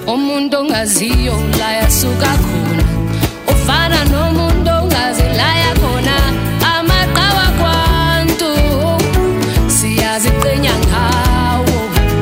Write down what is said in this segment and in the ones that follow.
umuntu ongaziyo la yasuka khona ufana nomuntu ongazi la yakhona amaqhawe kwantu siyaziqenya ngawo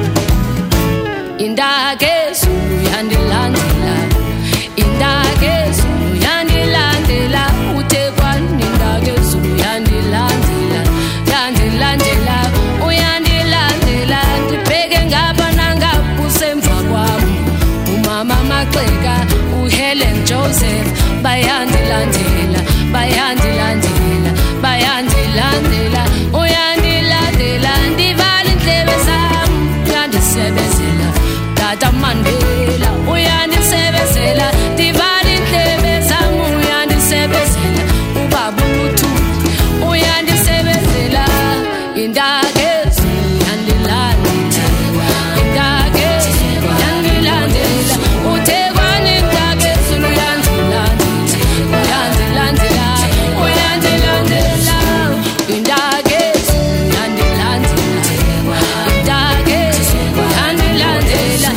indakezo yandilandela indakezo yandilandela uThekwani indakezo yandilandela yandilandela uyandilandela ndibheke ngapha nangapha usemva kwami umama Maxeka uHelen Joseph bayandilandela bayandilandela bayandilandela uyandilandela ndivala indlebe zami yandisebenzela Tata Mandela uyandisebenzela ndivala indlebe zami uyandisebenzela ubaba uThu uyandisebenzela indakezo yandilandela indakezo yandilandela uThekwani indakezo uyandilandela uyandilandela uyandilandela indakezo yandilandela indakezo yandilandela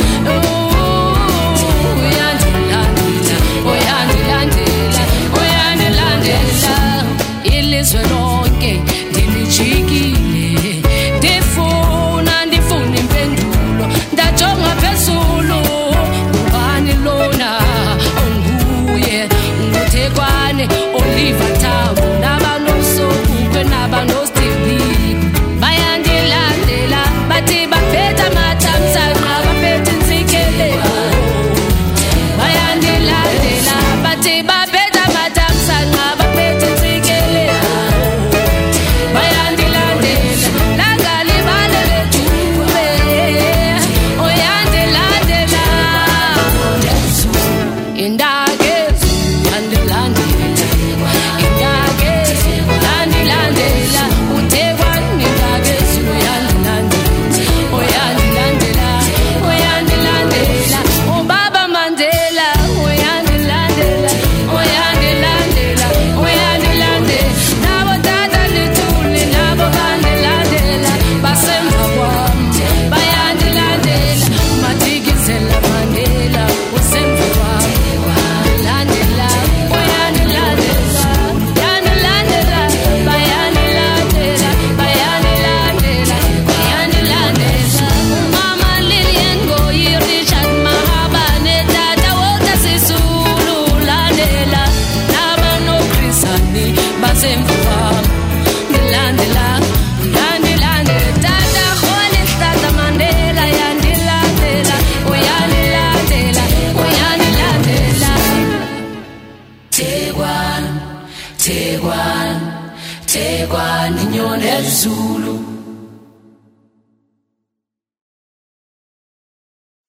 uyandilandela uyandilandela uyandilandela ilizwe lonke ndilijikile ndifuna impendulo ndajonga phezulu ubani lona onguye nguThekwani Oliver Tambo nabanosokukwe nabanosTV bayandilandela bathi baphetha amathamsanqa baphetha intsikelelo bayandilandela bathi baphetha amathamsanqa baphetha intsikelelo bayandilandela langalibale lejube uyandilandela indakezo yandilandela indakezo yandilandela uThekwani indakezo uyandilandela uyandilandela uyandilandela ubaba Mandela uyandilandela uyandilandela uyandilandela nabo Tata Lithuli nabo bandilandela basemva kwami bayandilandela Madikizela Mandela usemva kwami landela uyandilandela yandilandela bayandilandela bayandilandela bayandilandela umama Lilian Ngoyi Richard Mahabane Tata Walter Sisulu landela nabano Chrisani basemva kwami ndilandela yandilandela Tata Kholi Tata Mandela yandilandela uyandilandela uyandilandela Thekwani Thekwani Thekwani inyoni ezulu